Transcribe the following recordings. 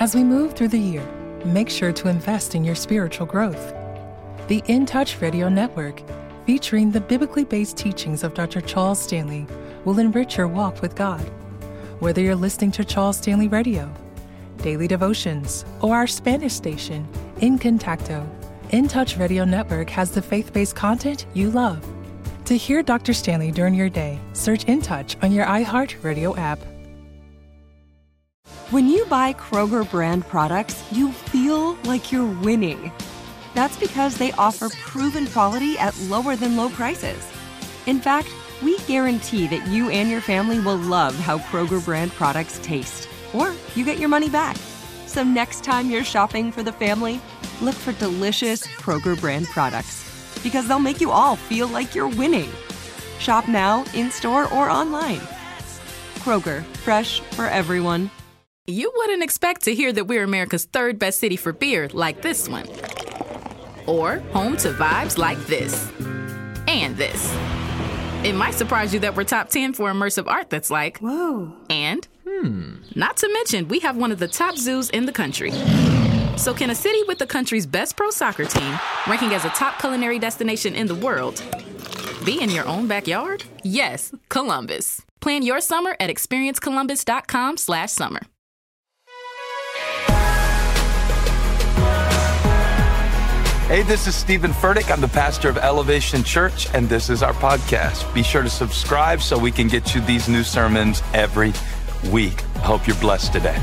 As we move through the year, make sure to invest in your spiritual growth. The In Touch Radio Network, featuring the biblically based teachings of Dr. Charles Stanley, will enrich your walk with God. Whether you're listening to Charles Stanley Radio, Daily Devotions, or our Spanish station, In Contacto, In Touch Radio Network has the faith-based content you love. To hear Dr. Stanley during your day, search In Touch on your iHeartRadio app. When you buy Kroger brand products, you feel like you're winning. That's because they offer proven quality at lower than low prices. In fact, we guarantee that you and your family will love how Kroger brand products taste, or you get your money back. So next time you're shopping for the family, look for delicious Kroger brand products, because they'll make you all feel like you're winning. Shop now, in-store, or online. Kroger, fresh for everyone. You wouldn't expect to hear that we're America's third best city for beer like this one. Or home to vibes like this. And this. It might surprise you that we're top 10 for immersive art that's like, whoa. And, not to mention, we have one of the top zoos in the country. So can a city with the country's best pro soccer team, ranking as a top culinary destination in the world, be in your own backyard? Yes, Columbus. Plan your summer at experiencecolumbus.com/summer. Hey, this is Stephen Furtick. I'm the pastor of Elevation Church, and this is our podcast. Be sure to subscribe so we can get you these new sermons every week. I hope you're blessed today.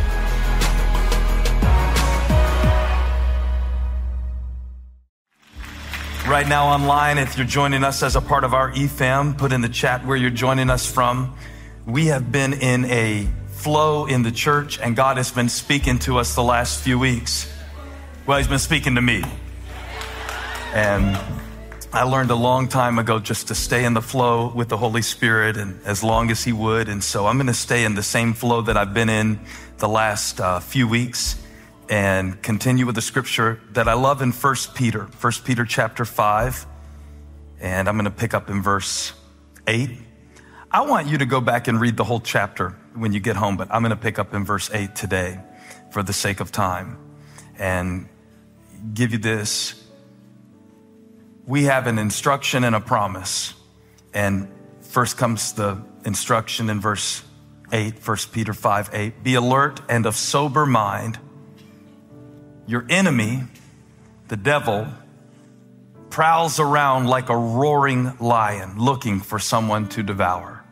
Right now online, if you're joining us as a part of our eFam, put in the chat where you're joining us from. We have been in a flow in the church, and God has been speaking to us the last few weeks. Well, he's been speaking to me. And I learned a long time ago just to stay in the flow with the Holy Spirit, and as long as he would. And so I'm going to stay in the same flow that I've been in the last few weeks and continue with the scripture that I love in 1 Peter chapter 5. And I'm going to pick up in verse 8. I want you to go back and read the whole chapter when you get home, but I'm going to pick up in verse 8 today for the sake of time and give you this. We have an instruction and a promise. And first comes the instruction in verse 8, 1 Peter 5:8. Be alert and of sober mind. Your enemy, the devil, prowls around like a roaring lion looking for someone to devour.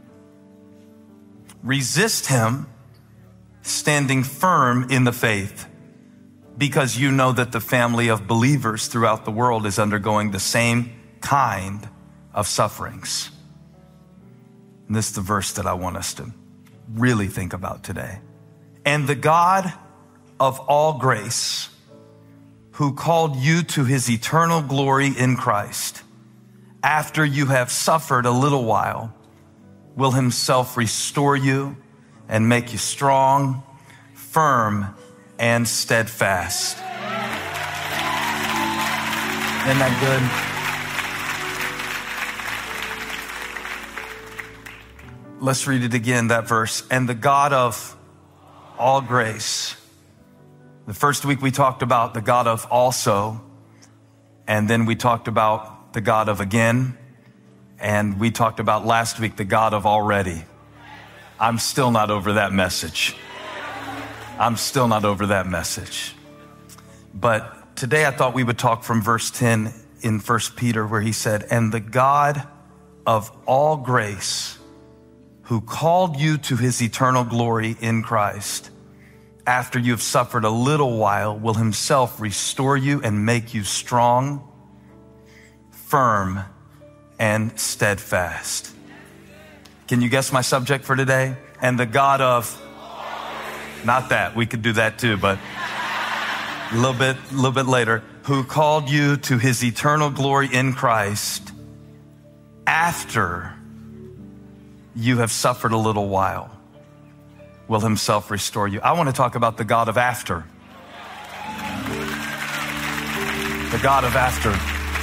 Resist him, standing firm in the faith, because you know that the family of believers throughout the world is undergoing the same kind of sufferings. And this is the verse that I want us to really think about today. And the God of all grace, who called you to his eternal glory in Christ, after you have suffered a little while, will himself restore you and make you strong, firm, and steadfast. Isn't that good? Let's read it again, that verse. And the God of all grace. The first week we talked about the God of also, and then we talked about the God of again, and we talked about last week the God of already. I'm still not over that message. But today I thought we would talk from verse 10 in 1 Peter, where he said, and the God of all grace, who called you to his eternal glory in Christ, after you have suffered a little while, will himself restore you and make you strong, firm, and steadfast. Can you guess my subject for today? And the God of, not that, we could do that too, but a little bit later, who called you to his eternal glory in Christ after you have suffered a little while, will himself restore you. I want to talk about the God of after. The God of after.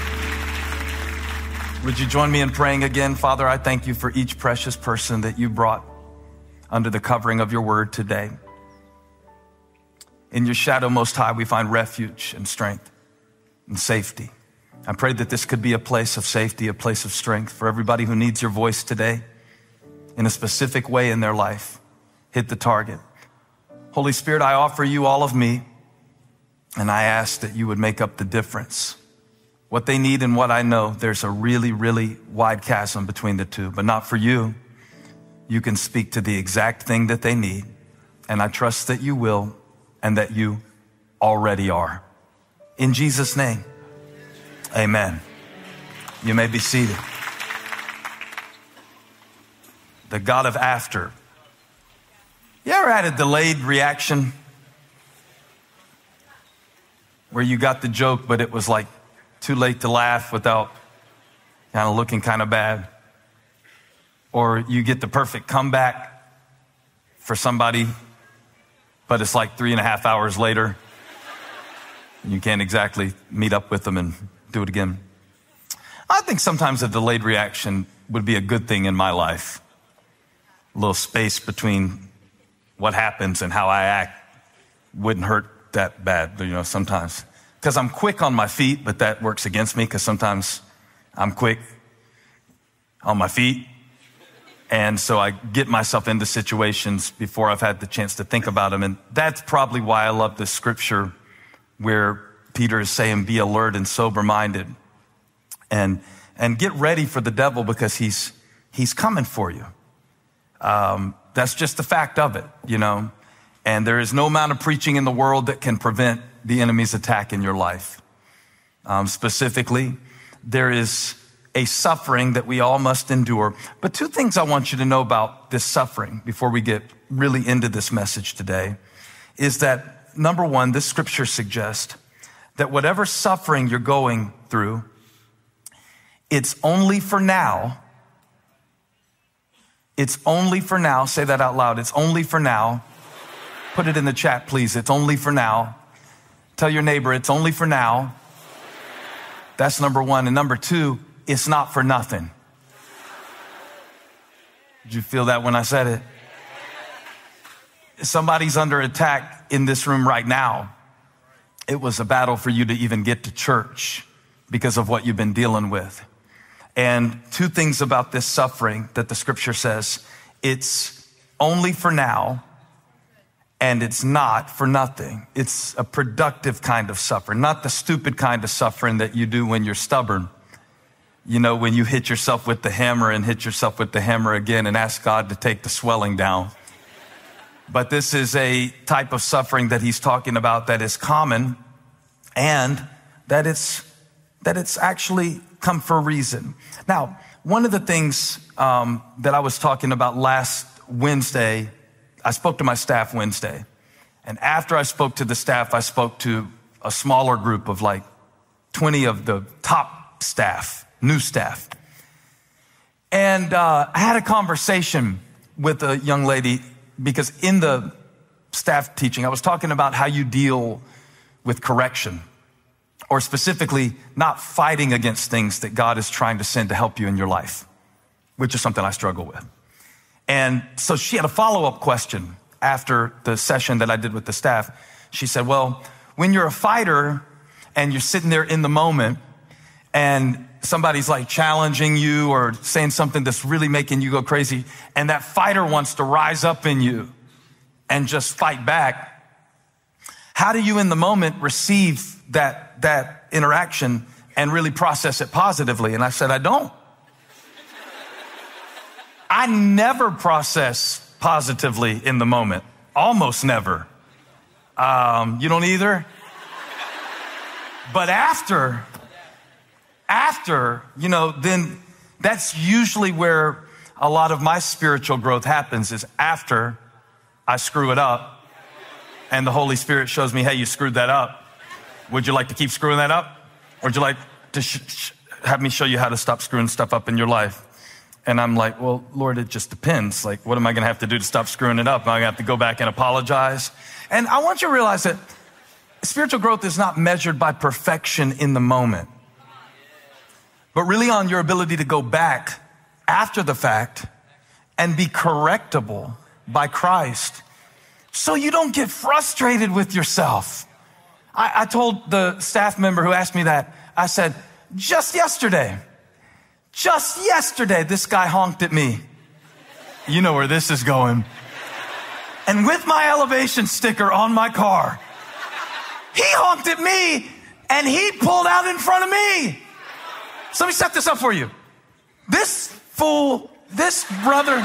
Would you join me in praying again? Father, I thank you for each precious person that you brought under the covering of your word today. In your shadow most high, we find refuge and strength and safety. I pray that this could be a place of safety, a place of strength for everybody who needs your voice today in a specific way in their life. Hit the target. Holy Spirit, I offer you all of me, and I ask that you would make up the difference. What they need and what I know, there's a really, really wide chasm between the two, but not for you. You can speak to the exact thing that they need, and I trust that you will and that you already are. In Jesus' name, amen. You may be seated. The God of after. You ever had a delayed reaction where you got the joke, but it was like too late to laugh without kind of looking kind of bad? Or you get the perfect comeback for somebody, but it's like 3.5 hours later. And you can't exactly meet up with them and do it again. I think sometimes a delayed reaction would be a good thing in my life. A little space between what happens and how I act wouldn't hurt that bad, sometimes. Because I'm quick on my feet, but that works against me because sometimes I'm quick on my feet. And so I get myself into situations before I've had the chance to think about them. And that's probably why I love this scripture where Peter is saying, be alert and sober-minded and get ready for the devil because he's coming for you. That's just the fact of it, And there is no amount of preaching in the world that can prevent the enemy's attack in your life. Specifically, there is a suffering that we all must endure. But two things I want you to know about this suffering before we get really into this message today is that, number one, this scripture suggests that whatever suffering you're going through, it's only for now. It's only for now. Say that out loud. It's only for now. Put it in the chat, please. It's only for now. Tell your neighbor, it's only for now. That's number one. And number two, it's not for nothing. Did you feel that when I said it? Somebody's under attack in this room right now. It was a battle for you to even get to church because of what you've been dealing with. And two things about this suffering that the scripture says, it's only for now and it's not for nothing. It's a productive kind of suffering, not the stupid kind of suffering that you do when you're stubborn. When you hit yourself with the hammer and hit yourself with the hammer again and ask God to take the swelling down. But this is a type of suffering that he's talking about that is common and that it's actually come for a reason. Now, one of the things that I was talking about last Wednesday, I spoke to my staff Wednesday. And after I spoke to the staff, I spoke to a smaller group of like 20 of the top staff, new staff. And I had a conversation with a young lady because in the staff teaching, I was talking about how you deal with correction, or specifically not fighting against things that God is trying to send to help you in your life, which is something I struggle with. And so she had a follow-up question after the session that I did with the staff. She said, well, when you're a fighter and you're sitting there in the moment and somebody's like challenging you or saying something that's really making you go crazy, and that fighter wants to rise up in you and just fight back, how do you in the moment receive that interaction and really process it positively? And I said, I don't. I never process positively in the moment. Almost never. You don't either? But after, then that's usually where a lot of my spiritual growth happens, is after I screw it up and the Holy Spirit shows me, hey, you screwed that up. Would you like to keep screwing that up? Or would you like to have me show you how to stop screwing stuff up in your life? And I'm like, well, Lord, it just depends. Like, what am I going to have to do to stop screwing it up? Am I going to have to go back and apologize? And I want you to realize that spiritual growth is not measured by perfection in the moment, but really on your ability to go back after the fact and be correctable by Christ so you don't get frustrated with yourself. I told the staff member who asked me that, I said, just yesterday, this guy honked at me. You know where this is going. And with my elevation sticker on my car, he honked at me and he pulled out in front of me. So let me set this up for you. This fool, this brother,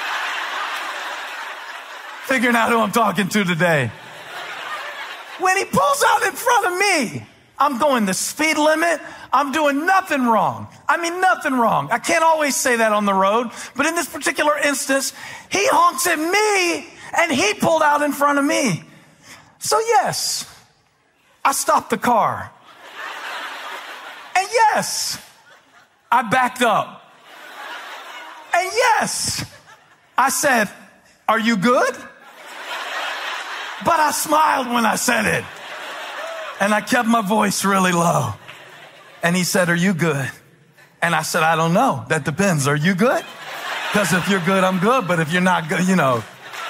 figuring out who I'm talking to today. When he pulls out in front of me, I'm going the speed limit. I'm doing nothing wrong. I mean, nothing wrong. I can't always say that on the road, but in this particular instance, he honks at me and he pulled out in front of me. So yes, I stopped the car. And yes, I backed up. And yes, I said, are you good? But I smiled when I said it. And I kept my voice really low. And he said, are you good? And I said, I don't know. That depends. Are you good? Because if you're good, I'm good. But if you're not good, you know.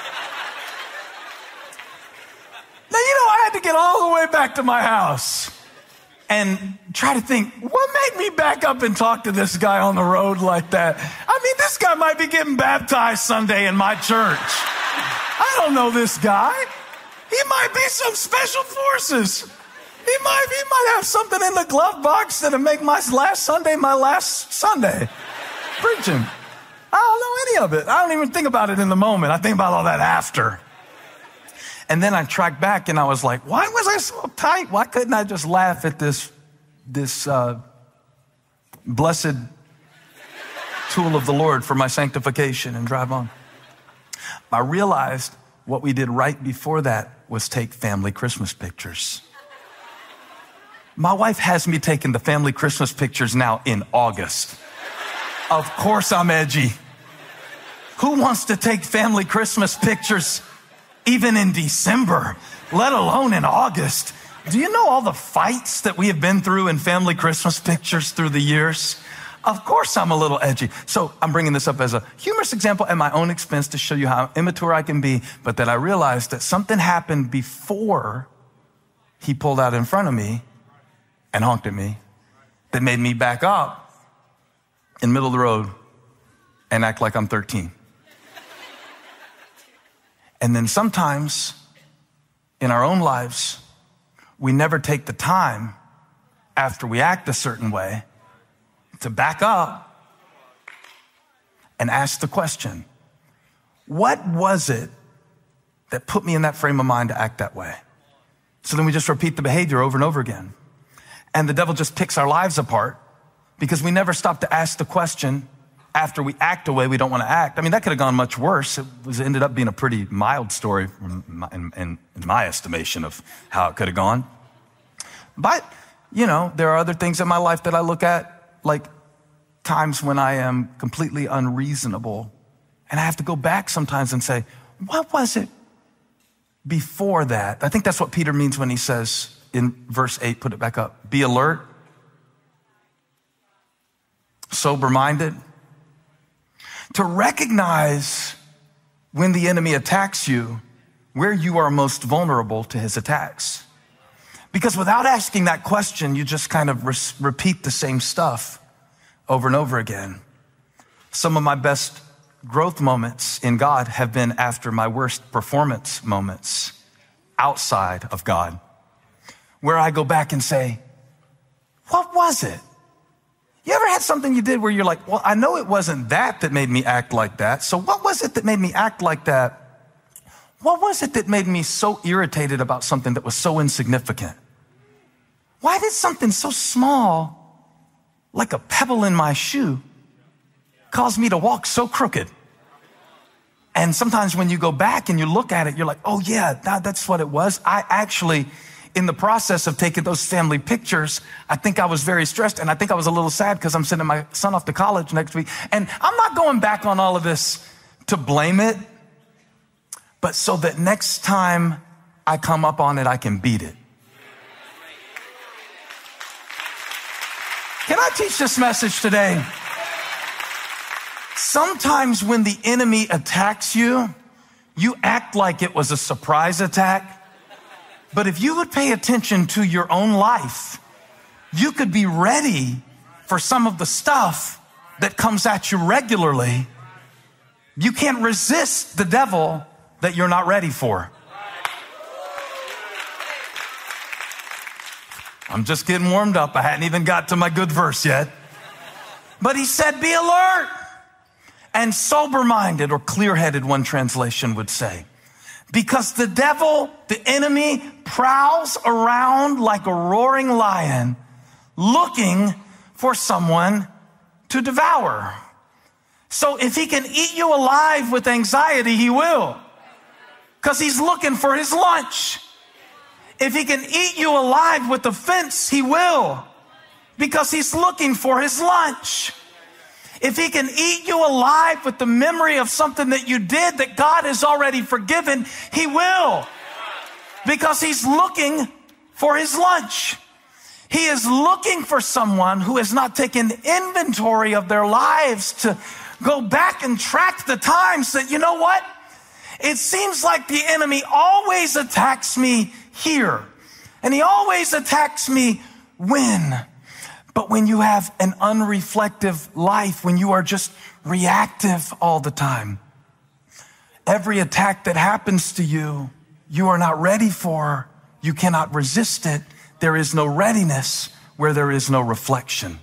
Now, I had to get all the way back to my house and try to think, what made me back up and talk to this guy on the road like that? I mean, this guy might be getting baptized Sunday in my church. I don't know this guy. He might be some special forces. He might have something in the glove box that'll make my last Sunday preaching. I don't know any of it. I don't even think about it in the moment. I think about all that after. And then I tracked back and I was like, why was I so uptight? Why couldn't I just laugh at this blessed tool of the Lord for my sanctification and drive on? I realized what we did right before that was take family Christmas pictures. My wife has me taking the family Christmas pictures now in August. Of course I'm edgy. Who wants to take family Christmas pictures even in December, let alone in August? Do you know all the fights that we have been through in family Christmas pictures through the years? Of course I'm a little edgy. So I'm bringing this up as a humorous example at my own expense to show you how immature I can be, but that I realized that something happened before he pulled out in front of me and honked at me that made me back up in the middle of the road and act like I'm 13. And then sometimes in our own lives, we never take the time after we act a certain way to back up and ask the question, what was it that put me in that frame of mind to act that way? So then we just repeat the behavior over and over again. And the devil just picks our lives apart because we never stop to ask the question after we act a way we don't want to act. I mean, that could have gone much worse. It ended up being a pretty mild story in my estimation of how it could have gone. But, there are other things in my life that I look at, like times when I am completely unreasonable. And I have to go back sometimes and say, what was it before that? I think that's what Peter means when he says in verse 8, put it back up, be alert, sober-minded, to recognize when the enemy attacks you, where you are most vulnerable to his attacks. Because without asking that question, you just kind of repeat the same stuff over and over again. Some of my best growth moments in God have been after my worst performance moments outside of God, where I go back and say, what was it? You ever had something you did where you're like, well, I know it wasn't that made me act like that. So what was it that made me act like that? What was it that made me so irritated about something that was so insignificant? Why did something so small, like a pebble in my shoe, cause me to walk so crooked? And sometimes when you go back and you look at it, you're like, oh yeah, that's what it was. I actually, in the process of taking those family pictures, I think I was very stressed, and I think I was a little sad because I'm sending my son off to college next week. And I'm not going back on all of this to blame it, but so that next time I come up on it, I can beat it. Can I teach this message today? Sometimes when the enemy attacks you, You act like it was a surprise attack. But if you would pay attention to your own life, you could be ready for some of the stuff that comes at you regularly. You can't resist the devil that you're not ready for. I'm just getting warmed up. I hadn't even got to my good verse yet. But he said, be alert and sober-minded, or clear-headed, one translation would say. Because the devil, the enemy, prowls around like a roaring lion, looking for someone to devour. So if he can eat you alive with anxiety, he will. Because he's looking for his lunch. If he can eat you alive with offense, he will. Because he's looking for his lunch. If he can eat you alive with the memory of something that you did that God has already forgiven, he will. Because he's looking for his lunch. He is looking for someone who has not taken inventory of their lives to go back and track the times that, you know what? It seems like the enemy always attacks me here. And he always attacks me when? But when you have an unreflective life, when you are just reactive all the time, every attack that happens to you, you are not ready for. You cannot resist it. There is no readiness where there is no reflection.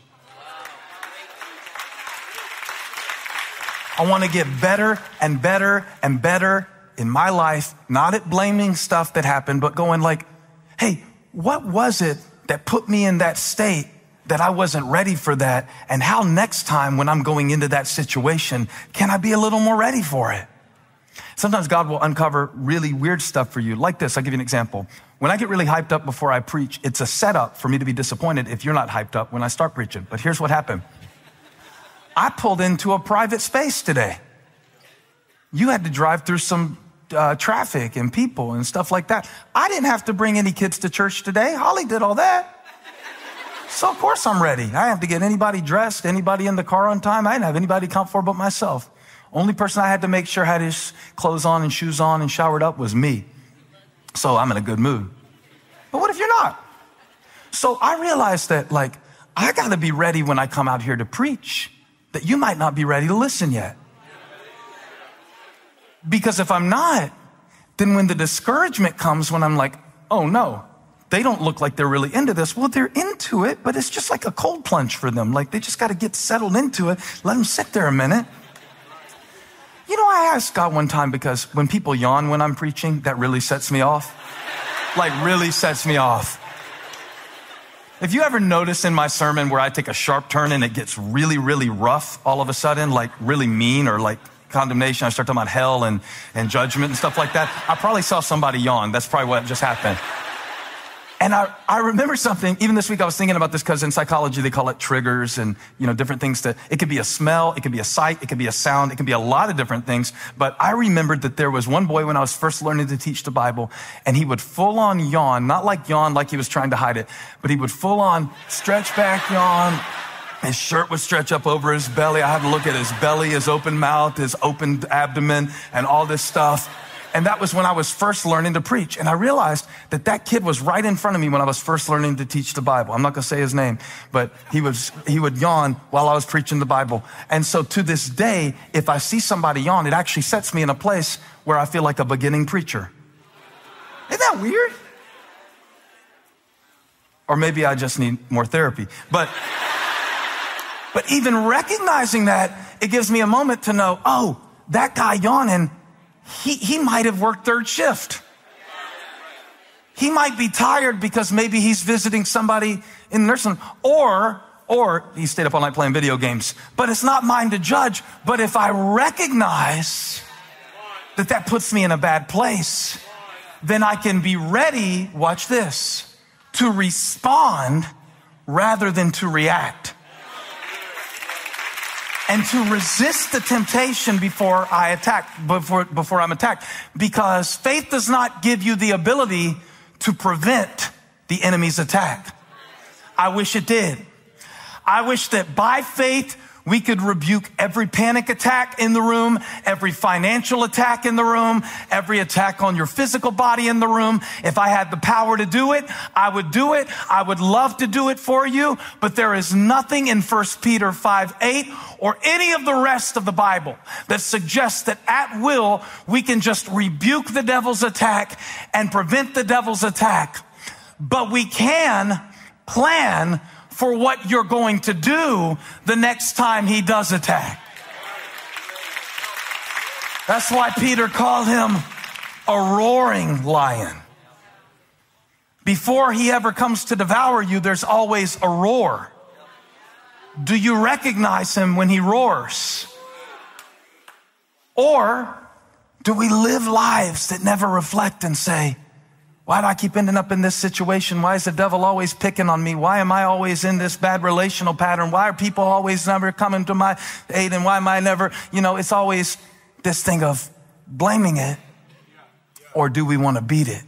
I want to get better and better and better in my life, not at blaming stuff that happened, but going like, hey, what was it that put me in that state that I wasn't ready for that? And how next time when I'm going into that situation, can I be a little more ready for it? Sometimes God will uncover really weird stuff for you. Like this, I'll give you an example. When I get really hyped up before I preach, it's a setup for me to be disappointed if you're not hyped up when I start preaching. But here's what happened. I pulled into a private space today. You had to drive through some traffic and people and stuff like that. I didn't have to bring any kids to church today. Holly did all that. So of course I'm ready. I didn't have to get anybody dressed, anybody in the car on time. I didn't have anybody to count for but myself. Only person I had to make sure had his clothes on and shoes on and showered up was me. So I'm in a good mood. But what if you're not? So I realized that I got to be ready when I come out here to preach, that you might not be ready to listen yet. Because if I'm not, then when the discouragement comes, when I'm like, oh no, they don't look like they're really into this. Well, they're into it, but it's just like a cold plunge for them. Like they just got to get settled into it. Let them sit there a minute. You know, I asked God one time, because when people yawn when I'm preaching, that really sets me off. Really sets me off. If you ever notice in my sermon where I take a sharp turn and it gets really, really rough all of a sudden, like really mean or like condemnation, I start talking about hell and judgment and stuff like that, I probably saw somebody yawn. That's probably what just happened. And I remember something, even this week I was thinking about this, because in psychology they call it triggers and, different things. It could be a smell, it could be a sight, it could be a sound, it could be a lot of different things. But I remembered that there was one boy when I was first learning to teach the Bible, and he would full on yawn, not like yawn like he was trying to hide it, but he would full on stretch back yawn. His shirt would stretch up over his belly. I had to look at his belly, his open mouth, his open abdomen, and all this stuff. And that was when I was first learning to preach. And I realized that kid was right in front of me when I was first learning to teach the Bible. I'm not going to say his name, but he would yawn while I was preaching the Bible. And so to this day, if I see somebody yawn, it actually sets me in a place where I feel like a beginning preacher. Isn't that weird? Or maybe I just need more therapy. But even recognizing that, it gives me a moment to know, oh, that guy yawning, he might have worked third shift. He might be tired because maybe he's visiting somebody in the nursing home, or he stayed up all night playing video games. But it's not mine to judge. But if I recognize that puts me in a bad place, then I can be ready, watch this, to respond rather than to react. And to resist the temptation before I'm attacked. Because faith does not give you the ability to prevent the enemy's attack. I wish it did. I wish that by faith We could rebuke every panic attack in the room, every financial attack in the room, every attack on your physical body in the room. If I had the power to do it, I would do it. I would love to do it for you. But there is nothing in 1 Peter 5:8 or any of the rest of the Bible that suggests that at will we can just rebuke the devil's attack and prevent the devil's attack. But we can plan for what you're going to do the next time he does attack. That's why Peter called him a roaring lion. Before he ever comes to devour you, there's always a roar. Do you recognize him when he roars? Or do we live lives that never reflect and say, why do I keep ending up in this situation? Why is the devil always picking on me? Why am I always in this bad relational pattern? Why are people always never coming to my aid? And why am I never, it's always this thing of blaming it. Or do we want to beat it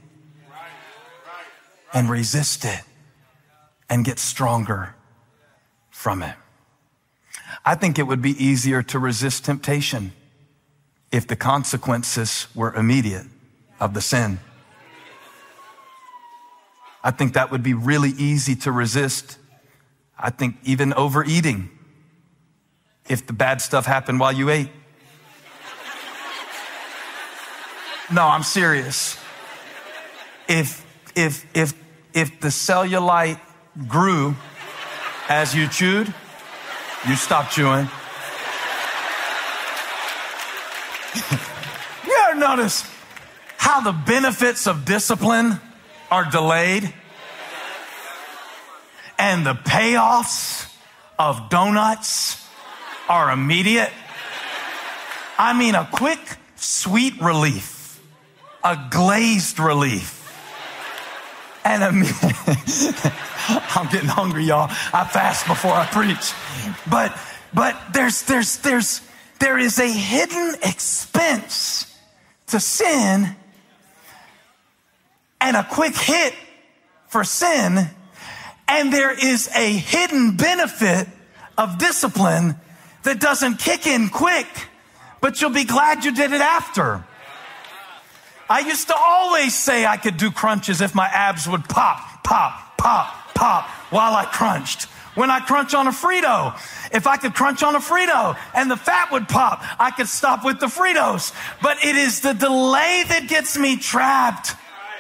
and resist it and get stronger from it? I think it would be easier to resist temptation if the consequences were immediate of the sin. I think that would be really easy to resist. I think even overeating, if the bad stuff happened while you ate. No, I'm serious. If the cellulite grew as you chewed, you stopped chewing. You ever notice how the benefits of discipline are delayed and the payoffs of donuts are immediate? I mean, a quick, sweet relief, a glazed relief. And I'm getting hungry, y'all. I fast before I preach. But there is a hidden expense to sin and a quick hit for sin, and there is a hidden benefit of discipline that doesn't kick in quick, but you'll be glad you did it after. I used to always say I could do crunches if my abs would pop, pop, pop, pop while I crunched. When I crunch on a Frito, if I could crunch on a Frito and the fat would pop, I could stop with the Fritos. But it is the delay that gets me trapped.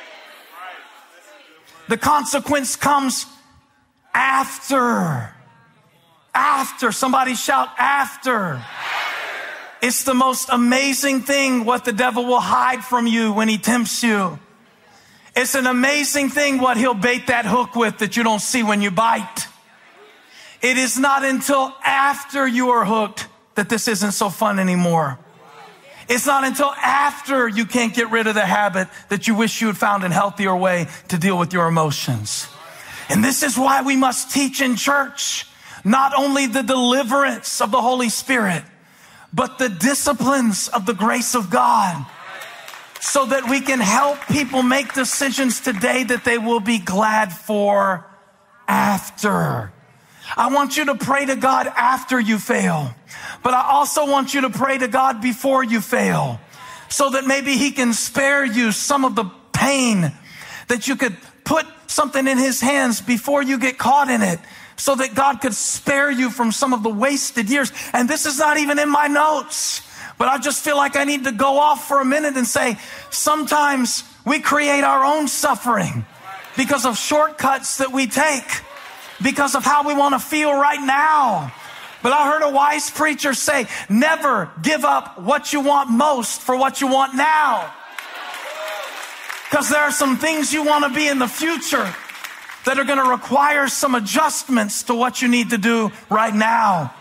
The consequence comes after. After. Somebody shout after. It's the most amazing thing what the devil will hide from you when he tempts you. It's an amazing thing what he'll bait that hook with that you don't see when you bite. It is not until after you are hooked that this isn't so fun anymore. It's not until after you can't get rid of the habit that you wish you had found a healthier way to deal with your emotions. And this is why we must teach in church not only the deliverance of the Holy Spirit, but the disciplines of the grace of God, so that we can help people make decisions today that they will be glad for after. I want you to pray to God after you fail, but I also want you to pray to God before you fail, so that maybe he can spare you some of the pain, that you could put something in his hands before you get caught in it, so that God could spare you from some of the wasted years. And this is not even in my notes, but I just feel like I need to go off for a minute and say, sometimes we create our own suffering because of shortcuts that we take, because of how we want to feel right now. But I heard a wise preacher say, never give up what you want most for what you want now. Because there are some things you want to be in the future that are going to require some adjustments to what you need to do right now.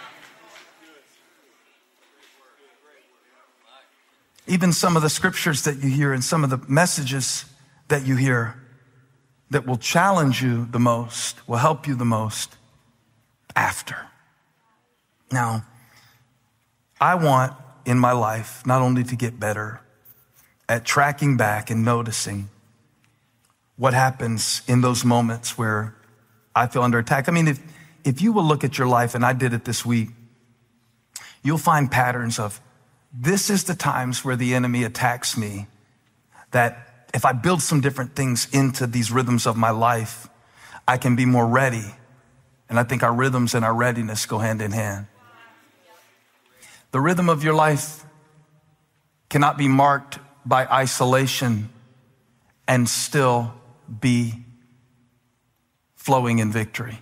Even some of the scriptures that you hear and some of the messages that you hear that will challenge you the most, will help you the most after. Now, I want in my life not only to get better at tracking back and noticing what happens in those moments where I feel under attack. I mean, if you will look at your life, and I did it this week, you'll find patterns of, this is the times where the enemy attacks me, that if I build some different things into these rhythms of my life, I can be more ready. And I think our rhythms and our readiness go hand in hand. The rhythm of your life cannot be marked by isolation and still be flowing in victory.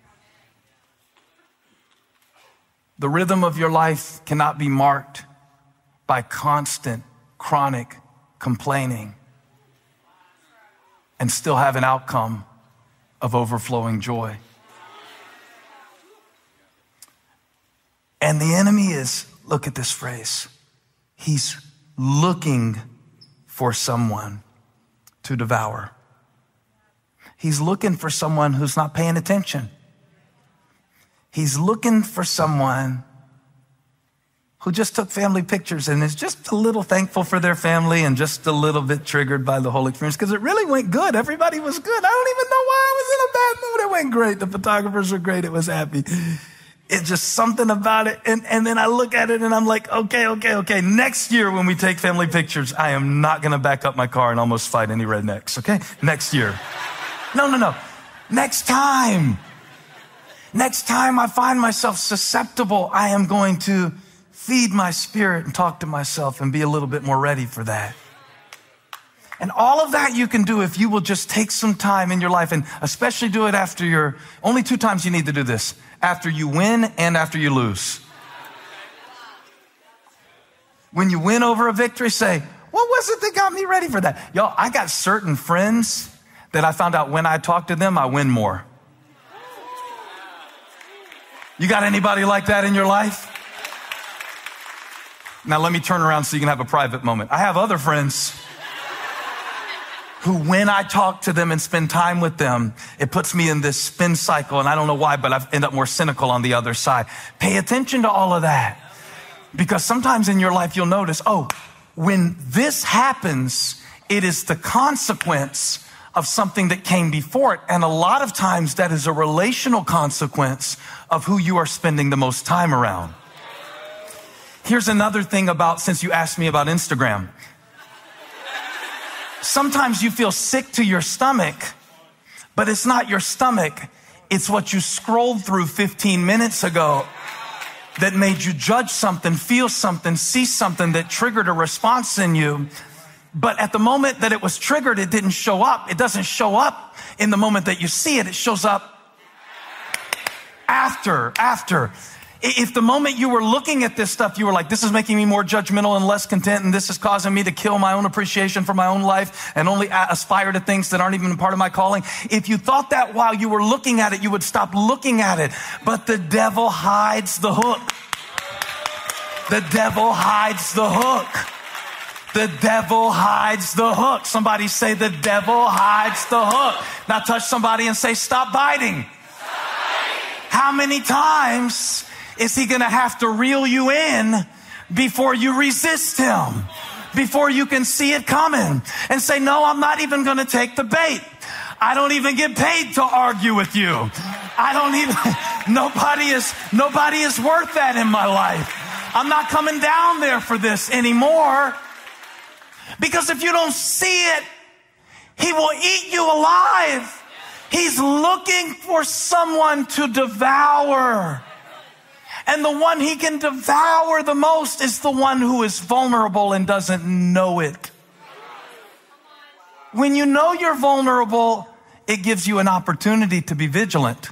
The rhythm of your life cannot be marked by constant, chronic complaining and still have an outcome of overflowing joy. And the enemy is, look at this phrase, he's looking for someone to devour. He's looking for someone who's not paying attention. He's looking for someone who just took family pictures and is just a little thankful for their family and just a little bit triggered by the whole experience because it really went good. Everybody was good. I don't even know why I was in a bad mood. It went great. The photographers were great. It was happy. It's just something about it. And then I look at it and I'm like, okay. Next year when we take family pictures, I am not going to back up my car and almost fight any rednecks, okay? Next year. No. Next time I find myself susceptible, I am going to feed my spirit and talk to myself and be a little bit more ready for that. And all of that you can do if you will just take some time in your life, and especially do it after only 2 times you need to do this, after you win and after you lose. When you win over a victory, say, what was it that got me ready for that? Y'all, I got certain friends that I found out when I talk to them, I win more. You got anybody like that in your life? Now let me turn around so you can have a private moment. I have other friends who, when I talk to them and spend time with them, it puts me in this spin cycle, and I don't know why, but I end up more cynical on the other side. Pay attention to all of that, because sometimes in your life you'll notice, when this happens, it is the consequence of something that came before it. And a lot of times that is a relational consequence of who you are spending the most time around. Here's another thing since you asked me about Instagram. Sometimes you feel sick to your stomach, but it's not your stomach. It's what you scrolled through 15 minutes ago that made you judge something, feel something, see something that triggered a response in you. But at the moment that it was triggered, it didn't show up. It doesn't show up in the moment that you see it. It shows up after. If the moment you were looking at this stuff, you were like, this is making me more judgmental and less content, and this is causing me to kill my own appreciation for my own life and only aspire to things that aren't even a part of my calling. If you thought that while you were looking at it, you would stop looking at it. But the devil hides the hook. The devil hides the hook. The devil hides the hook. Somebody say, the devil hides the hook. Now touch somebody and say, stop biting. How many times is he going to have to reel you in before you resist him, before you can see it coming and say, no, I'm not even going to take the bait. I don't even get paid to argue with you. Nobody is worth that in my life. I'm not coming down there for this anymore, because if you don't see it, he will eat you alive. He's looking for someone to devour. And the one he can devour the most is the one who is vulnerable and doesn't know it. When you know you're vulnerable, it gives you an opportunity to be vigilant.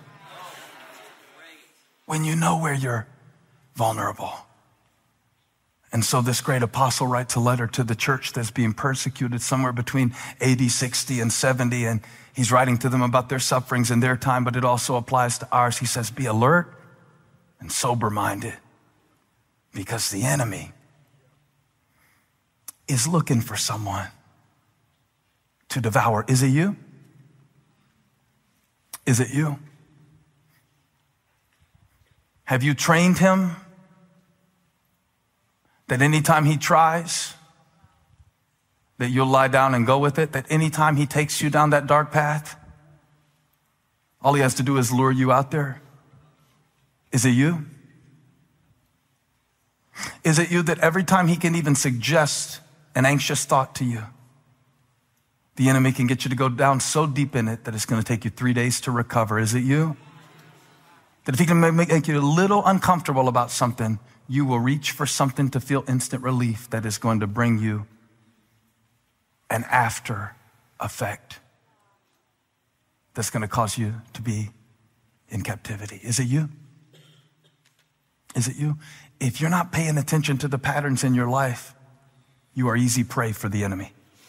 When you know where you're vulnerable. And so this great apostle writes a letter to the church that's being persecuted somewhere between AD 60 and 70. And he's writing to them about their sufferings in their time, but it also applies to ours. He says, be alert and sober-minded, because the enemy is looking for someone to devour. Is it you? Is it you? Have you trained him that anytime he tries, that you'll lie down and go with it? That anytime he takes you down that dark path, all he has to do is lure you out there? Is it you? Is it you that every time he can even suggest an anxious thought to you, the enemy can get you to go down so deep in it that it's going to take you 3 days to recover? Is it you? That if he can make you a little uncomfortable about something, you will reach for something to feel instant relief that is going to bring you an after effect that's going to cause you to be in captivity. Is it you? Is it you? If you're not paying attention to the patterns in your life, you are easy prey for the enemy.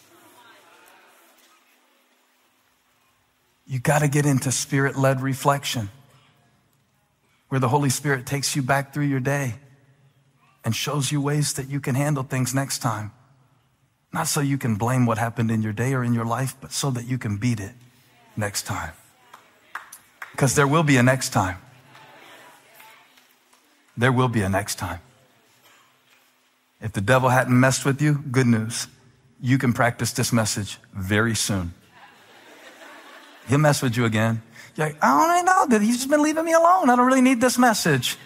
You got to get into spirit-led reflection, where the Holy Spirit takes you back through your day and shows you ways that you can handle things next time. Not so you can blame what happened in your day or in your life, but so that you can beat it next time. Because there will be a next time. There will be a next time. If the devil hadn't messed with you, good news. You can practice this message very soon. He'll mess with you again. You're like, I don't really know that he's just been leaving me alone. I don't really need this message.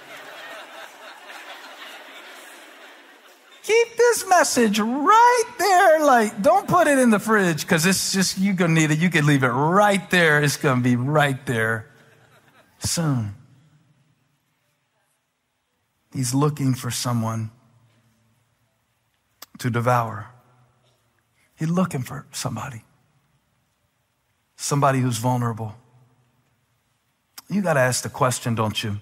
Keep this message right there. Like, don't put it in the fridge, because it's just, you're going to need it. You can leave it right there. It's going to be right there soon. He's looking for someone to devour. He's looking for somebody who's vulnerable. You got to ask the question, don't you?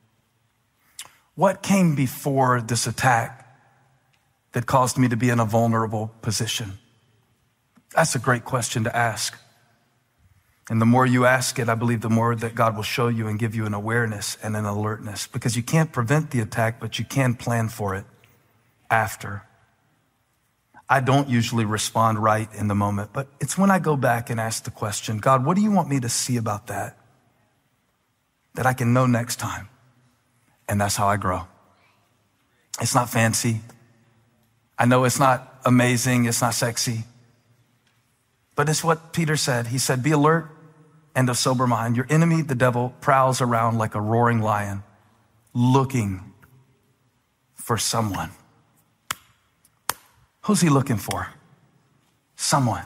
What came before this attack that caused me to be in a vulnerable position? That's a great question to ask. And the more you ask it, I believe the more that God will show you and give you an awareness and an alertness, because you can't prevent the attack, but you can plan for it after. I don't usually respond right in the moment, but it's when I go back and ask the question, God, what do you want me to see about that I can know next time? And that's how I grow. It's not fancy. I know it's not amazing. It's not sexy. But it's what Peter said. He said, be alert and of sober mind. Your enemy, the devil, prowls around like a roaring lion, looking for someone. Who's he looking for? Someone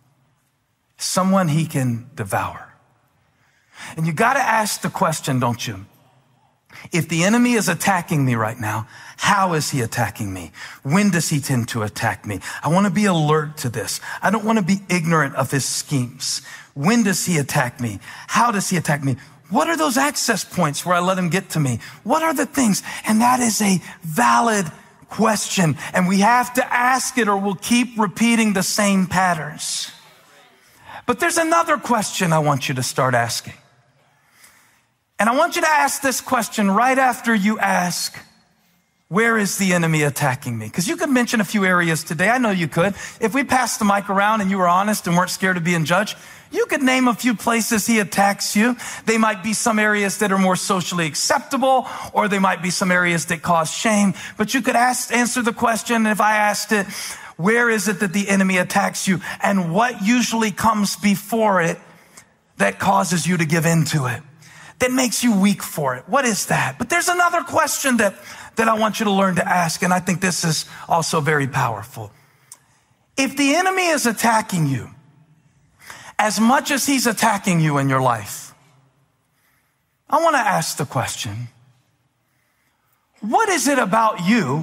he can devour. And you got to ask the question, don't you? If the enemy is attacking me right now, how is he attacking me? When does he tend to attack me? I want to be alert to this. I don't want to be ignorant of his schemes. When does he attack me? How does he attack me? What are those access points where I let him get to me? What are the things? And that is a valid question. And we have to ask it, or we'll keep repeating the same patterns. But there's another question I want you to start asking. And I want you to ask this question right after you ask, where is the enemy attacking me? Because you could mention a few areas today. I know you could. If we passed the mic around and you were honest and weren't scared of being judged, you could name a few places he attacks you. They might be some areas that are more socially acceptable, or they might be some areas that cause shame. But you could answer the question, if I asked it, where is it that the enemy attacks you? And what usually comes before it that causes you to give into it, that makes you weak for it? What is that? But there's another question that I want you to learn to ask, and I think this is also very powerful. If the enemy is attacking you as much as he's attacking you in your life, I want to ask the question, what is it about you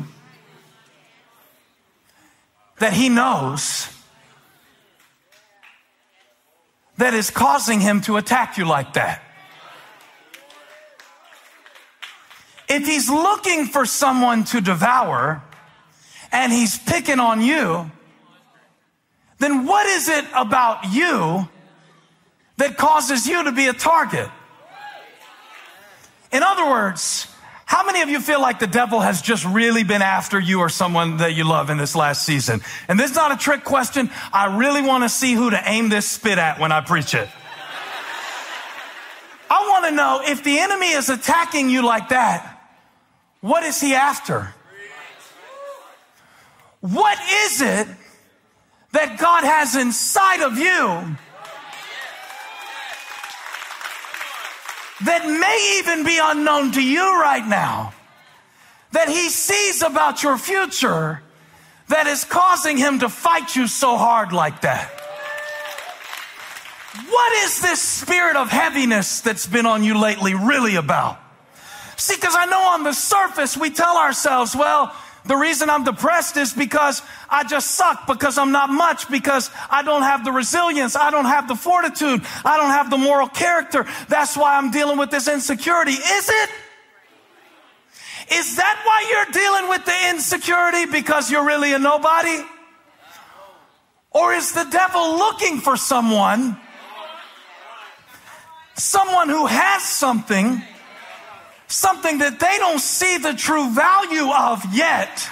that he knows that is causing him to attack you like that? If he's looking for someone to devour and he's picking on you, then what is it about you that causes you to be a target? In other words, how many of you feel like the devil has just really been after you or someone that you love in this last season? And this is not a trick question. I really want to see who to aim this spit at when I preach it. I want to know, if the enemy is attacking you like that, what is he after? What is it that God has inside of you that may even be unknown to you right now, that he sees about your future that is causing him to fight you so hard like that? What is this spirit of heaviness that's been on you lately really about? See, because I know on the surface we tell ourselves, well, the reason I'm depressed is because I just suck, because I'm not much, because I don't have the resilience, I don't have the fortitude, I don't have the moral character. That's why I'm dealing with this insecurity. Is it? Is that why you're dealing with the insecurity? Because you're really a nobody? Or is the devil looking for someone who has something that they don't see the true value of yet,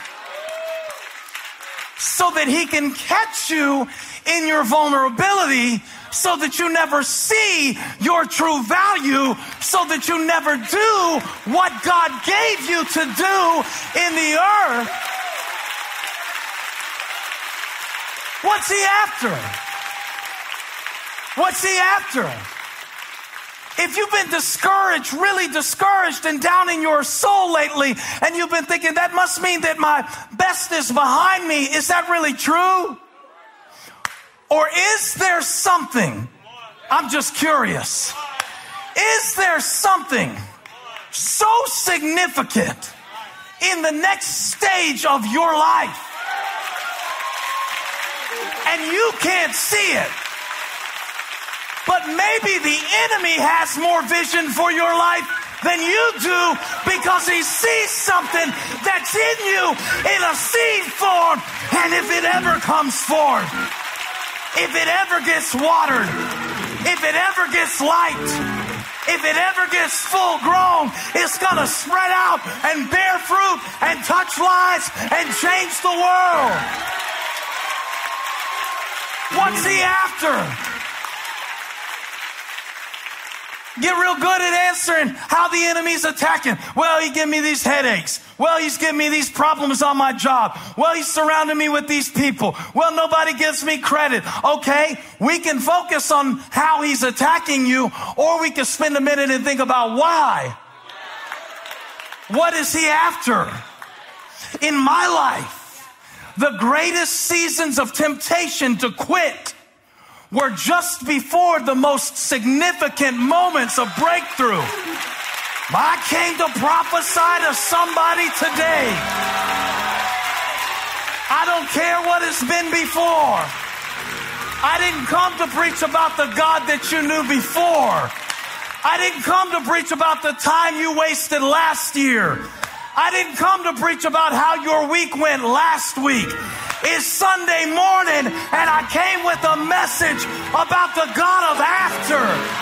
so that he can catch you in your vulnerability, so that you never see your true value, so that you never do what God gave you to do in the earth? What's he after? What's he after? If you've been discouraged, really discouraged and down in your soul lately, and you've been thinking, that must mean that my best is behind me, is that really true? Or is there something, I'm just curious, is there something so significant in the next stage of your life and you can't see it? But maybe the enemy has more vision for your life than you do, because he sees something that's in you in a seed form. And if it ever comes forth, if it ever gets watered, if it ever gets light, if it ever gets full grown, it's going to spread out and bear fruit and touch lives and change the world. What's he after? Get real good at answering how the enemy's attacking. Well, he gave me these headaches. Well, he's giving me these problems on my job. Well, he's surrounding me with these people. Well, nobody gives me credit. Okay, we can focus on how he's attacking you, or we can spend a minute and think about why. What is he after? In my life, the greatest seasons of temptation to quit were just before the most significant moments of breakthrough. I came to prophesy to somebody today. I don't care what it's been before. I didn't come to preach about the God that you knew before. I didn't come to preach about the time you wasted last year. I didn't come to preach about how your week went last week. It's Sunday morning, and I came with a message about the God of after.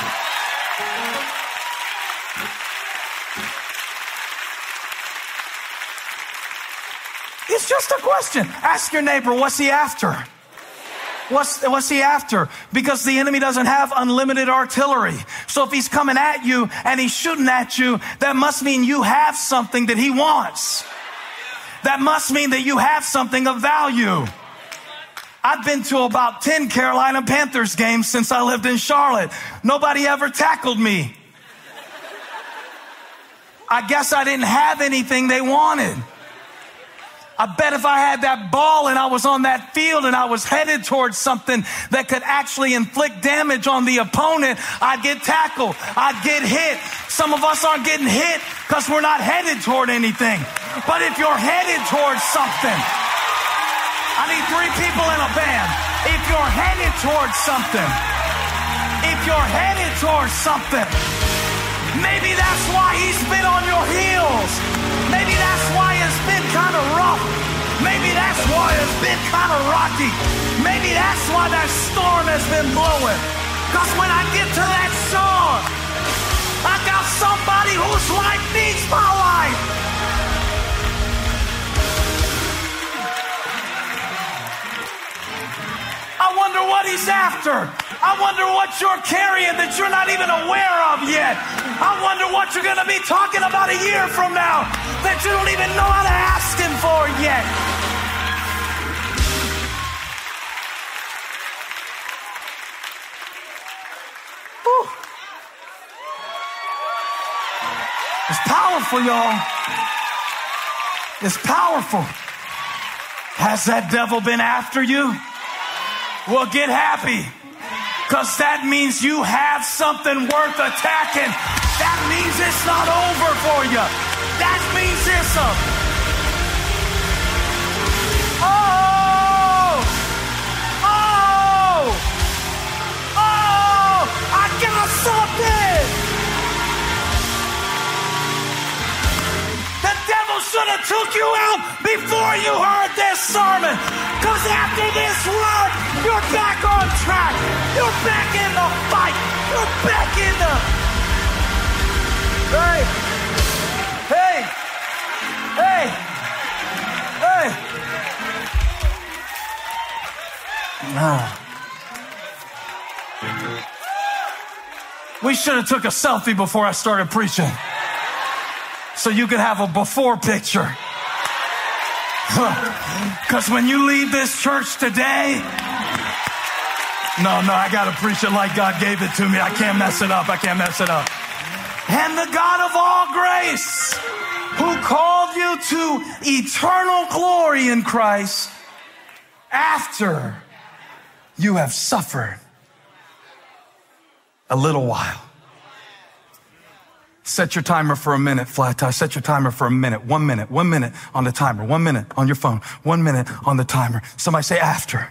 It's just a question. Ask your neighbor, what's he after? What's he after? Because the enemy doesn't have unlimited artillery. So if he's coming at you and he's shooting at you, that must mean you have something that he wants. That must mean that you have something of value. I've been to about 10 Carolina Panthers games since I lived in Charlotte. Nobody ever tackled me. I guess I didn't have anything they wanted. I bet if I had that ball and I was on that field and I was headed towards something that could actually inflict damage on the opponent, I'd get tackled. I'd get hit. Some of us aren't getting hit because we're not headed toward anything. But if you're headed towards something, I need 3 people in a band. If you're headed towards something, maybe that's why he's been on your heels. Maybe that's why it's been kind of rough. Maybe that's why it's been kind of rocky. Maybe that's why that storm has been blowing. Because when I get to that shore, I got somebody whose life needs my life. I wonder what he's after. I wonder what you're carrying that you're not even aware of yet. I wonder what you're going to be talking about a year from now that you don't even know how to ask him for yet. Whew. It's powerful, y'all. It's powerful. Has that devil been after you? Well, get happy, because that means you have something worth attacking. That means it's not over for you. That means it's a... I got something. The devil should have took you out before you heard this sermon, because after this word, you're back on track. You're back in the fight. You're back in the... Hey. No. We should have took a selfie before I started preaching, so you could have a before picture. Because when you leave this church today, no, I got to preach it like God gave it to me. I can't mess it up. And the God of all grace, who called you to eternal glory in Christ after you have suffered a little while. Set your timer for a minute, Flat Tie. Set your timer for a minute. 1 minute. 1 minute on the timer. 1 minute on your phone. 1 minute on the timer. Somebody say after.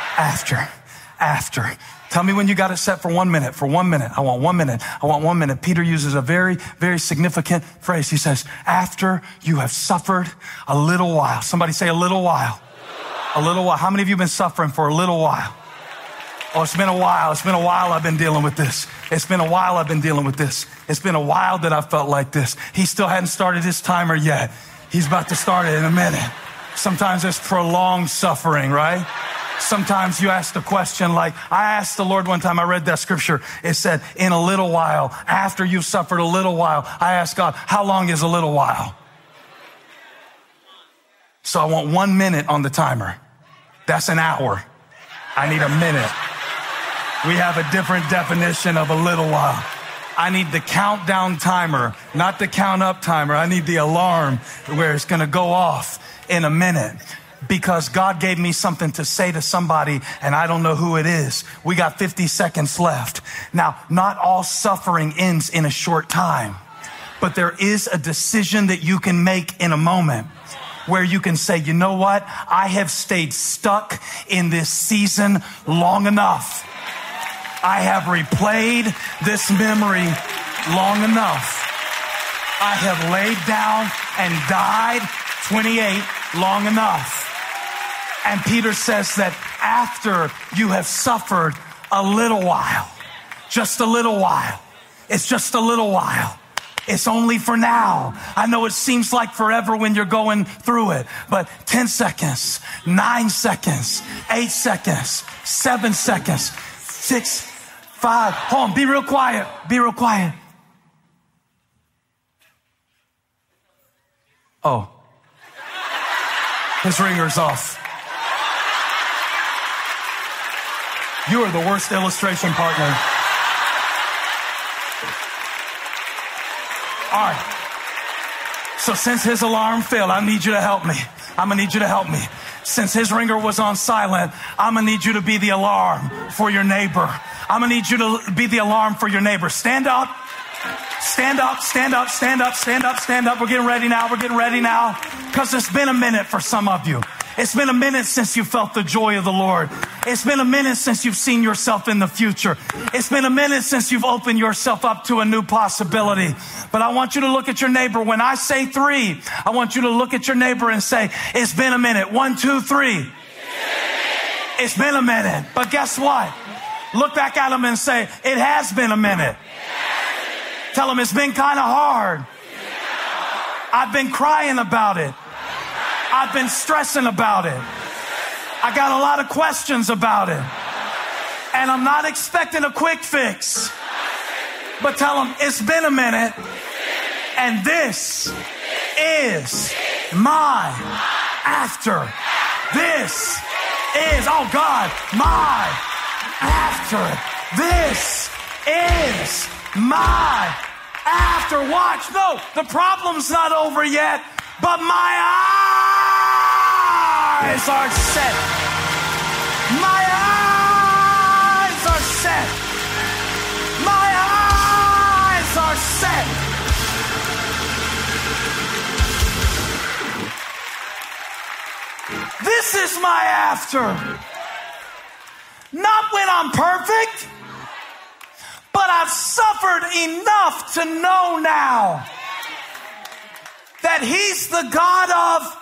Tell me when you got it set for 1 minute. For 1 minute. I want 1 minute. I want 1 minute. Peter uses a very, very significant phrase. He says, after you have suffered a little while. Somebody say a little while. A little while. How many of you have been suffering for a little while? Oh, it's been a while. It's been a while I've been dealing with this. It's been a while I've been dealing with this. It's been a while that I felt like this. He still hadn't started his timer yet. He's about to start it in a minute. Sometimes it's prolonged suffering, right? Sometimes you ask the question, like I asked the Lord one time, I read that scripture. It said, in a little while, after you've suffered a little while, I asked God, how long is a little while? So I want 1 minute on the timer. That's an hour. I need a minute. We have a different definition of a little while. I need the countdown timer, not the count up timer. I need the alarm where it's going to go off in a minute, because God gave me something to say to somebody and I don't know who it is. We got 50 seconds left. Now, not all suffering ends in a short time, but there is a decision that you can make in a moment where you can say, you know what? I have stayed stuck in this season long enough. I have replayed this memory long enough. I have laid down and died 28 long enough. And Peter says that after you have suffered a little while, just a little while, it's just a little while. It's only for now. I know it seems like forever when you're going through it, but 10 seconds, 9 seconds, 8 seconds, 7 seconds, 6, 5. Hold on, be real quiet. Be real quiet. Oh. His ringer's off. You are the worst illustration partner. All right. So since his alarm failed, I need you to help me. I'm going to need you to help me. Since his ringer was on silent, I'm going to need you to be the alarm for your neighbor. I'm going to need you to be the alarm for your neighbor. Stand up. Stand up, stand up, stand up, stand up, stand up. We're getting ready now. We're getting ready now. Because it's been a minute for some of you. It's been a minute since you felt the joy of the Lord. It's been a minute since you've seen yourself in the future. It's been a minute since you've opened yourself up to a new possibility. But I want you to look at your neighbor. When I say 3, I want you to look at your neighbor and say, it's been a minute. 1, 2, 3. It's been a minute. But guess what? Look back at him and say, it has been a minute. Tell him it's been kind of hard. I've been crying about it. I've been stressing about it. I got a lot of questions about it. And I'm not expecting a quick fix. But tell them it's been a minute. And this is my after. This is, oh God, my after. This is my after. Watch. No, the problem's not over yet. but my eyes are set. My eyes are set. My eyes are set. This is my after. Not when I'm perfect, but I've suffered enough to know now that He's the God of.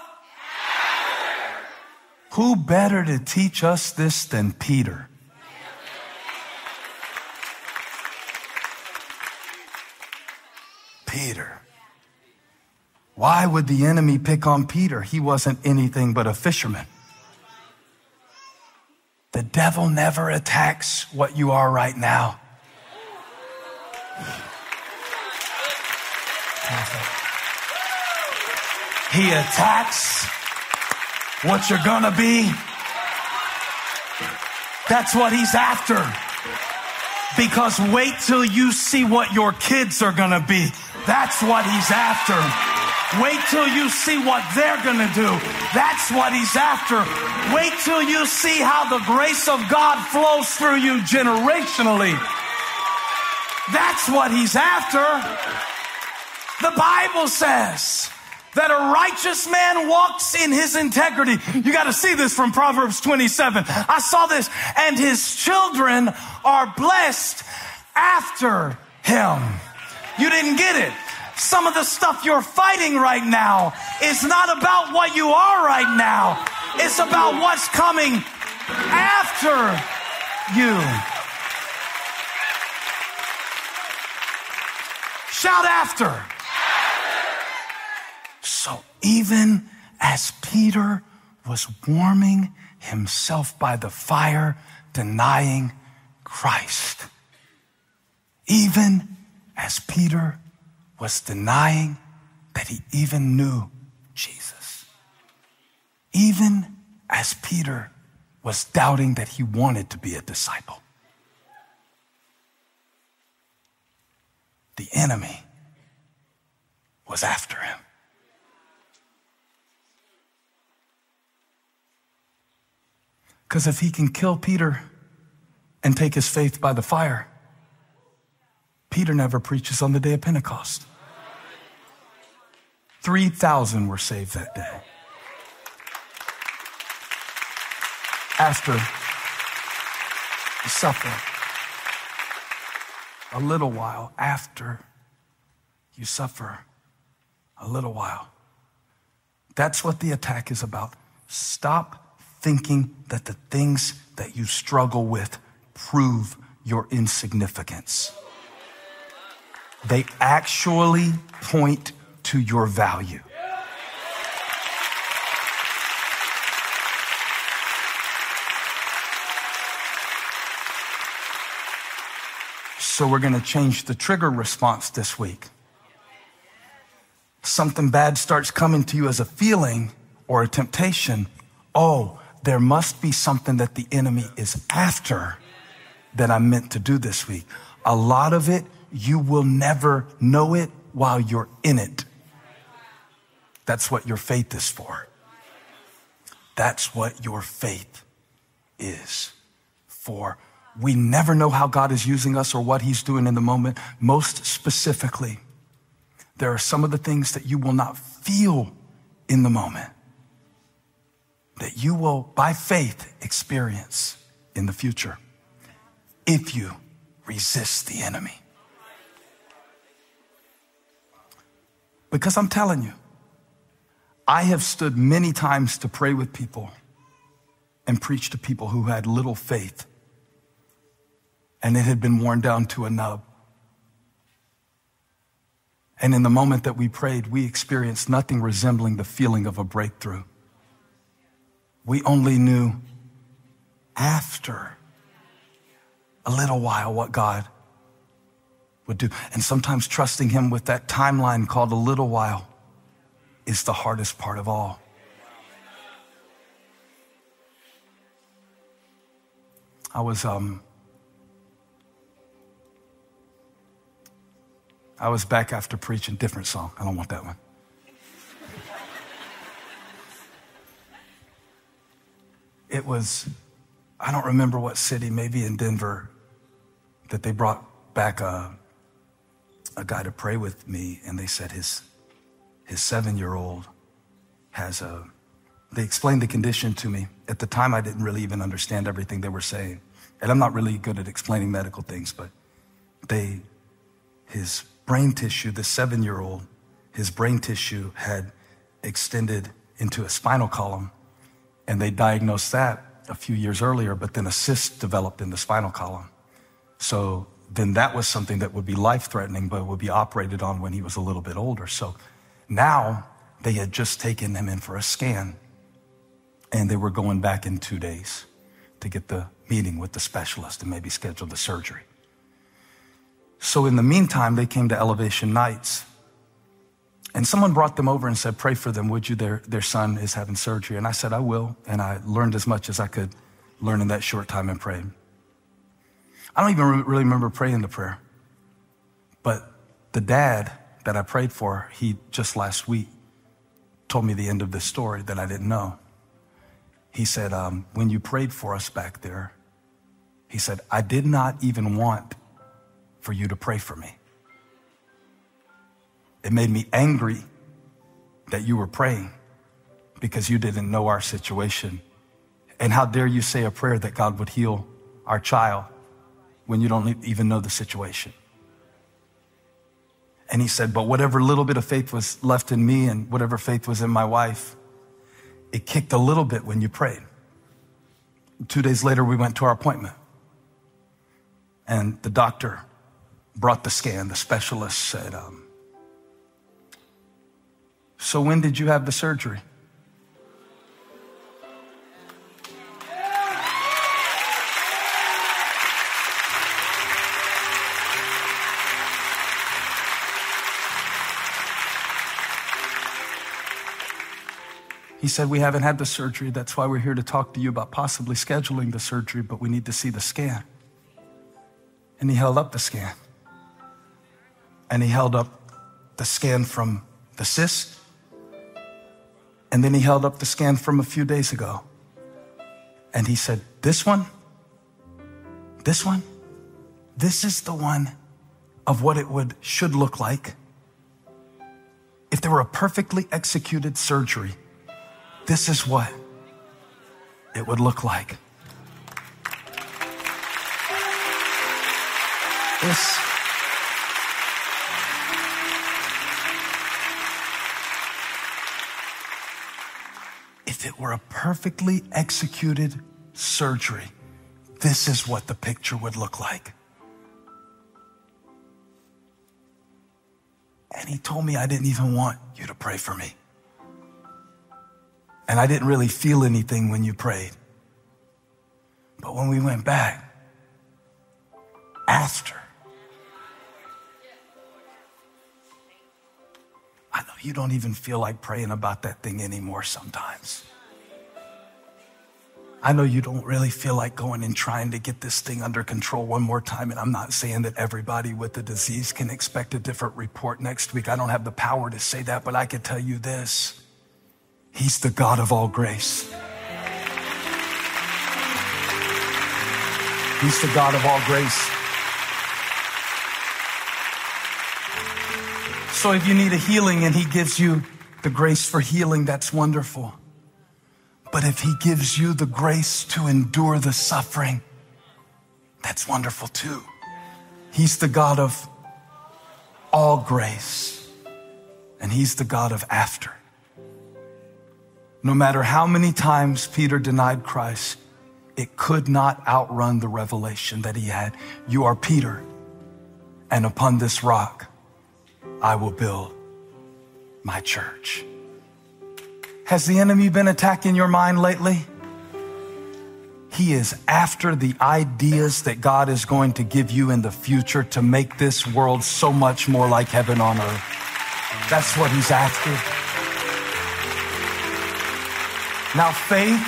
Who better to teach us this than Peter? Peter. Why would the enemy pick on Peter? He wasn't anything but a fisherman. The devil never attacks what you are right now. He attacks what you're gonna be. That's what he's after. Because wait till you see what your kids are gonna be. That's what he's after. Wait till you see what they're gonna do. That's what he's after. Wait till you see how the grace of God flows through you generationally. That's what he's after. The Bible says that a righteous man walks in his integrity. You got to see this from Proverbs 27. I saw this. And his children are blessed after him. You didn't get it. Some of the stuff you're fighting right now is not about what you are right now. It's about what's coming after you. Shout after. So even as Peter was warming himself by the fire, denying Christ, even as Peter was denying that he even knew Jesus, even as Peter was doubting that he wanted to be a disciple, the enemy was after him. Because if he can kill Peter and take his faith by the fire, Peter never preaches on the day of Pentecost. 3,000 were saved that day. After you suffer a little while, after you suffer a little while. That's what the attack is about. Stop thinking that the things that you struggle with prove your insignificance. They actually point to your value. So we're going to change the trigger response this week. Something bad starts coming to you as a feeling or a temptation. Oh, there must be something that the enemy is after that I'm meant to do this week. A lot of it, you will never know it while you're in it. That's what your faith is for. That's what your faith is for. We never know how God is using us or what he's doing in the moment. Most specifically, there are some of the things that you will not feel in the moment that you will, by faith, experience in the future if you resist the enemy. Because I'm telling you, I have stood many times to pray with people and preach to people who had little faith, and it had been worn down to a nub. And in the moment that we prayed, we experienced nothing resembling the feeling of a breakthrough. We only knew after a little while what God would do. And sometimes trusting him with that timeline called a little while is the hardest part of all. I was back after preaching, different song. I don't want that one. it was, I don't remember what city, maybe in Denver, that they brought back a guy to pray with me, and they said his 7-year-old has they explained the condition to me. At the time, I didn't really even understand everything they were saying. And I'm not really good at explaining medical things, but his brain tissue, the 7-year-old, his brain tissue had extended into a spinal column, and they diagnosed that a few years earlier, but then a cyst developed in the spinal column. So then that was something that would be life-threatening, but would be operated on when he was a little bit older. So now they had just taken him in for a scan, and they were going back in 2 days to get the meeting with the specialist and maybe schedule the surgery. So in the meantime, they came to Elevation Nights, and someone brought them over and said, pray for them, would you? Their son is having surgery. And I said, I will. And I learned as much as I could learn in that short time and prayed. I don't even really remember praying the prayer. But the dad that I prayed for, he just last week told me the end of this story that I didn't know. He said, when you prayed for us back there, he said, I did not even want for you to pray for me. It made me angry that you were praying because you didn't know our situation. And how dare you say a prayer that God would heal our child when you don't even know the situation? And he said, but whatever little bit of faith was left in me and whatever faith was in my wife, it kicked a little bit when you prayed. 2 days later, we went to our appointment. And the doctor brought the scan. The specialist said, so when did you have the surgery? He said, we haven't had the surgery. That's why we're here to talk to you about possibly scheduling the surgery, but we need to see the scan. And he held up the scan. And he held up the scan from the cyst. And then he held up the scan from a few days ago. And he said, this one, this is the one of what it should look like if there were a perfectly executed surgery. This is what it would look like. If it were a perfectly executed surgery, this is what the picture would look like. And he told me I didn't even want you to pray for me. And I didn't really feel anything when you prayed. But when we went back, after, I know you don't even feel like praying about that thing anymore sometimes. I know you don't really feel like going and trying to get this thing under control one more time. And I'm not saying that everybody with the disease can expect a different report next week. I don't have the power to say that, but I can tell you this. He's the God of all grace. He's the God of all grace. So if you need a healing and he gives you the grace for healing, that's wonderful. But if he gives you the grace to endure the suffering, that's wonderful too. He's the God of all grace, and he's the God of after. No matter how many times Peter denied Christ, it could not outrun the revelation that he had. You are Peter, and upon this rock, I will build my church. Has the enemy been attacking your mind lately? He is after the ideas that God is going to give you in the future to make this world so much more like heaven on earth. That's what he's after. Now, faith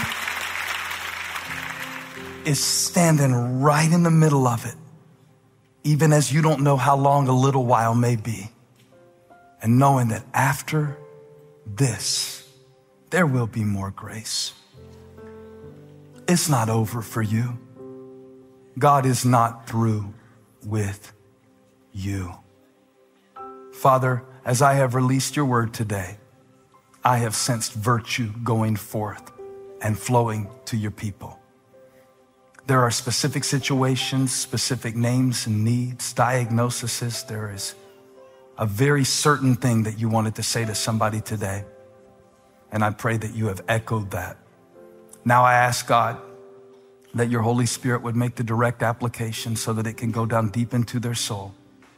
is standing right in the middle of it, even as you don't know how long a little while may be, and knowing that after this, there will be more grace. It's not over for you. God is not through with you. Father, as I have released your word today, I have sensed virtue going forth and flowing to your people. There are specific situations, specific names and needs, diagnoses. There is a very certain thing that you wanted to say to somebody today. And I pray that you have echoed that. Now I ask God that your Holy Spirit would make the direct application so that it can go down deep into their soul.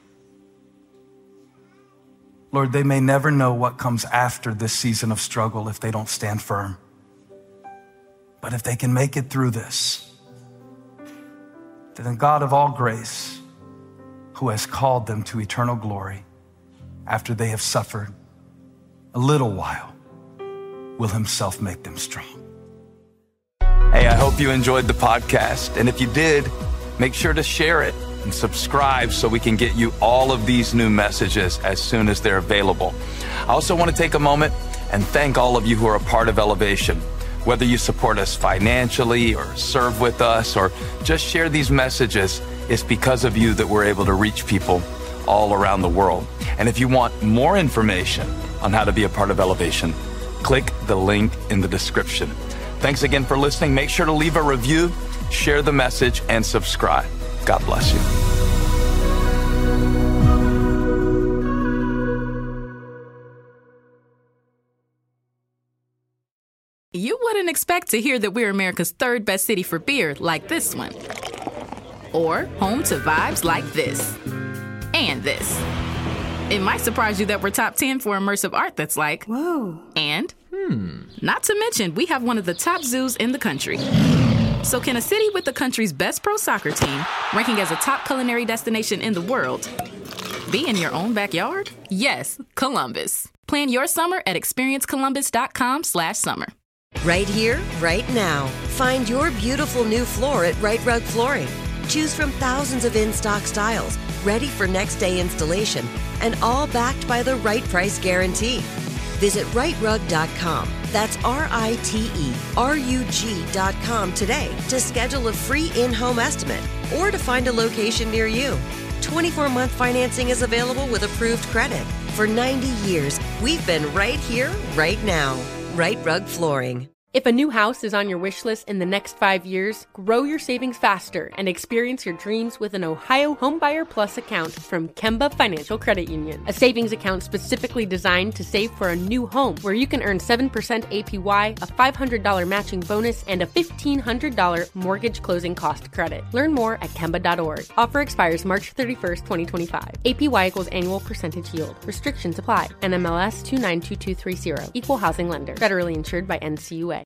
Lord, they may never know what comes after this season of struggle if they don't stand firm. But if they can make it through this, then the God of all grace, who has called them to eternal glory after they have suffered a little while, will himself make them strong. Hey, I hope you enjoyed the podcast. And if you did, make sure to share it and subscribe so we can get you all of these new messages as soon as they're available. I also want to take a moment and thank all of you who are a part of Elevation. Whether you support us financially or serve with us or just share these messages, it's because of you that we're able to reach people all around the world. And if you want more information on how to be a part of Elevation, click the link in the description. Thanks again for listening. Make sure to leave a review, share the message, and subscribe. God bless you. You wouldn't expect to hear that we're America's third best city for beer like this one. Or home to vibes like this. And this. It might surprise you that we're top 10 for immersive art that's like, whoa. And, not to mention, we have one of the top zoos in the country. So can a city with the country's best pro soccer team, ranking as a top culinary destination in the world, be in your own backyard? Yes, Columbus. Plan your summer at experiencecolumbus.com/summer. Right here, right now. Find your beautiful new floor at Right Rug Flooring. Choose from thousands of in-stock styles, ready for next day installation, and all backed by the right price guarantee. Visit rightrug.com. That's RITERUG.com today to schedule a free in-home estimate or to find a location near you. 24-month financing is available with approved credit. For 90 years, we've been right here, right now. Right Rug Flooring. If a new house is on your wish list in the next 5 years, grow your savings faster and experience your dreams with an Ohio Homebuyer Plus account from Kemba Financial Credit Union. A savings account specifically designed to save for a new home where you can earn 7% APY, a $500 matching bonus, and a $1,500 mortgage closing cost credit. Learn more at Kemba.org. Offer expires March 31st, 2025. APY equals annual percentage yield. Restrictions apply. NMLS 292230. Equal housing lender. Federally insured by NCUA.